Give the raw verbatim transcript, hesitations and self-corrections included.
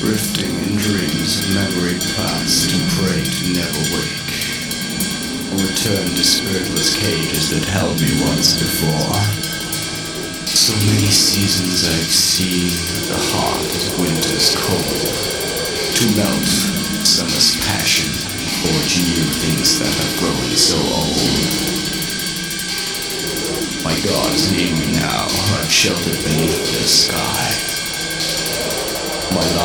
drifting in dreams of memory past to pray to never wake, or return to spiritless cages that held me once before. So many seasons I've seen the heart of winter's cold, to melt summer's passion, forge new things that have grown so old. My gods need me now, I'm sheltered beneath their sky. My life